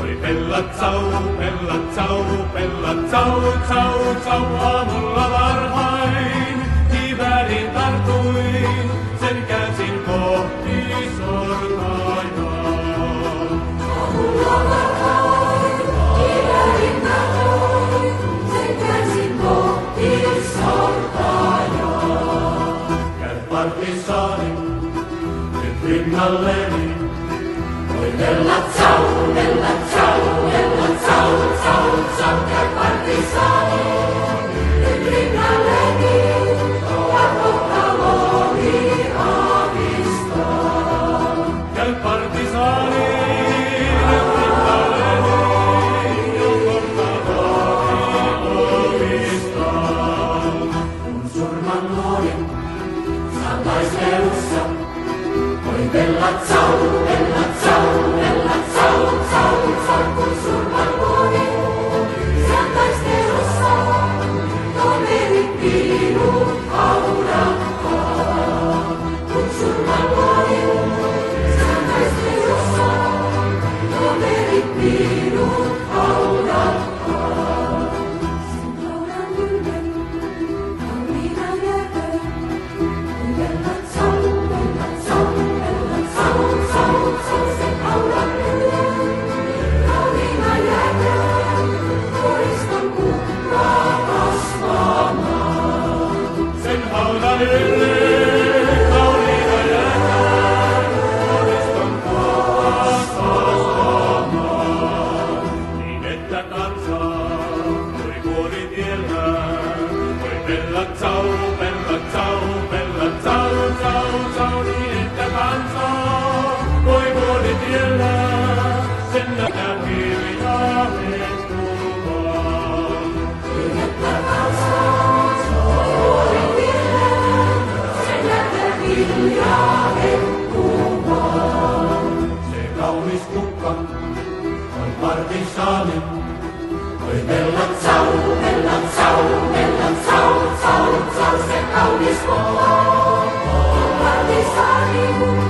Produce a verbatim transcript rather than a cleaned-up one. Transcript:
Oi Pellatsau, Pellatsau, Pellatsau, tsau, tsau, aamulla varhain. Kiväärin tartuin, sen käsin kohti sortaajaa. Aamulla varhain, kiväärin tartuin, sen käsin kohti sortaajaa. Käy partisaani, nyt rinnalleni. Oi Pellatsau, Pellatsau, Pellatsau, tsau, tsau, käy partisaani. Nyt rinnalleni, ja kohta lohi aavistaa. Käy partisaani, nyt rinnalleni, ja kohta lohi aavistaa. Kun surman luodin, saan taistelussa. Oi Pellatsau, Pellatsau, Pellatsau, tsau, tsau, kun surman luodin, saan taistelussa. Toverit minut haudattaa. Kun surman luodin, saan taistelussa. Toverit minut haudattaa. Sen haudan ylmen, kauniina jääköön. Oi Pellatsau, Pellatsau, Pellatsau, tsau, tsau, sen haudan ylmen, kauniina jääköön. Koriston kukkaa kasvamaan. Sen haudan ylle, kauniina jääkään, koriston kuopas kasvamaan. Niin että kansaa, voi vuoritiellään, voi Pellatsau, Pellatsau, Pellatsau, tsau, tsau, niin että kansaa, voi vuoritiellään, sen nähdään hiljaa hetkumaan. Niin että kansaa, voi vuoritiellään, sen nähdään hiljaa hehkumaan. Se kaunis kukka on partisaani. Oi Pellatsau, Pellatsau, Pellatsau, tsau, tsau, se kaunis kukka on partisaani.